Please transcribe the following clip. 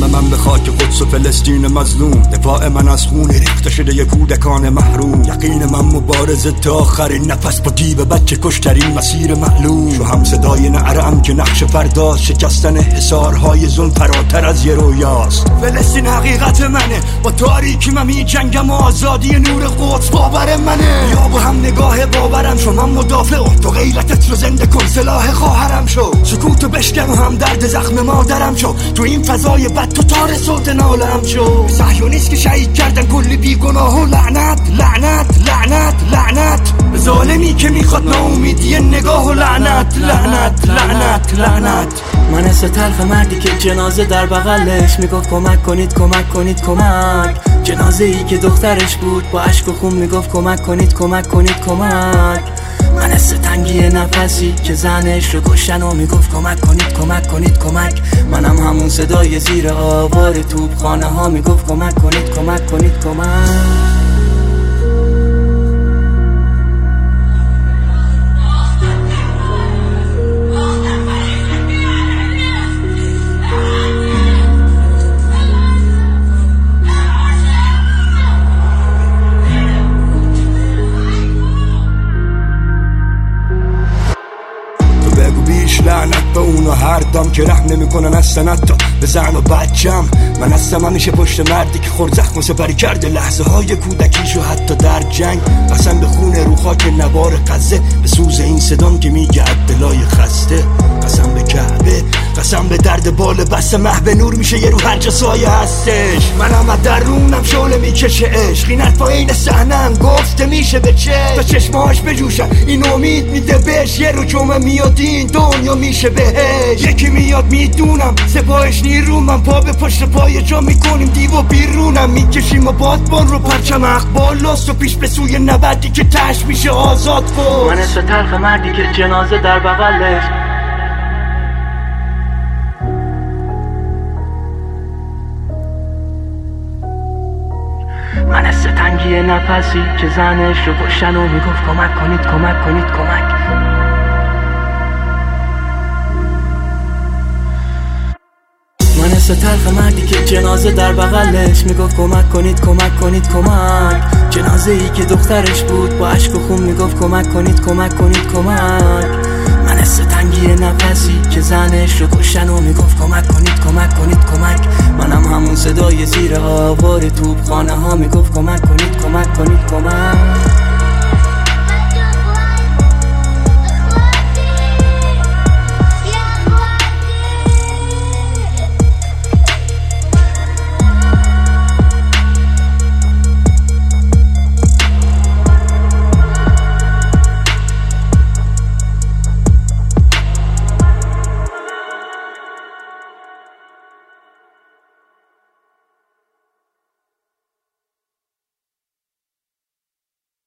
من به خاک قدس و فلسطین مظلوم، دفاع من از خون ریخته شده کودکان محروم. یقین من مبارزه تا آخرین نفس با دیو بچه کشترین مسیر معلوم. شو هم صدای نعره‌ام که نقش فرداست، شکستن حصارهای ظلم فراتر از یه رویاست. فلسطین حقیقت منه، با تاریکی من می جنگم و آزادی نور قدس باور منه. یا با هم نگاه باورم شو، من مدافع تو غیرتت رو زنده کن، سلاح خواهرم شو. سکوتو بشکن و هم درد زخم مادرم شو، تو این فضای بد تو تار صوت نالم شو. صهیونیست که شهید کردن کلی بیگناه و لعنت لعنت لعنت لعنت به ظالمی که میخواد ناامیدی نگاه و لعنت لعنت لعنت لعنت. من حس تلخ مردی که جنازه در بغلش میگفت کمک کنید کمک کنید کمک. جنازه ای که دخترش بود با اشک و خون میگفت کمک کنید کمک کنید کمک. من حس تنگی نفسی که زنش رو کشتن و میگفت کمک کنید کمک کنید کمک. منم همون صدای زیر آوار توپخانه ها میگفت کمک کنید کمک کنید کمک. لعنت به اونا هر دام که رحم نمیکنن از سنت به زن و بچم. من هستم همیشه پشت مردی که خورد زخم و سپری کرده لحظه های کودکیشو حتی در جنگ. قسم به خون رو خاک نوار غزه، به سوز این صدام که میگه دلای خسته. قسم به کعبه، قسم به درد بال بسته، محو نور میشه یه رو هر جا سایه هستش. منم از درونم شعله میکشه عشق، این حرفا این صحنه‌ام گفته میشه به چشم تا چشماش بجوشن. این امید میده بهش یه رو جمعه میاد این دنیا میشه بهش. یکی میاد میدونم سپاهش نیرو، من پا به پشت پای جا میکنیم دیو و بیرونم میکشیم و بادبان رو پرچم اقبال لاست و پیش به سوی نبردی که تش میشه آزاد کن. من حس تلخ مردی که جنازه در بغلش من حس تنگی نفسی که زنش رو کشتن و میگفت کمک کنید کمک کنید کمک. من حس تلخ مردی که جنازه در بغلش میگفت کمک کنید کمک کنید کمک. جنازه ای که دخترش بود با اشک و خون میگفت کمک کنید کمک کنید کمک. من حس تنگی نفسی که زنش رو کشتن و میگفت کمک کنید کمک کنید کمک. منم همون صدای زیر آوار توپخانه ها میگفت کمک کنید کمک کنید کمک.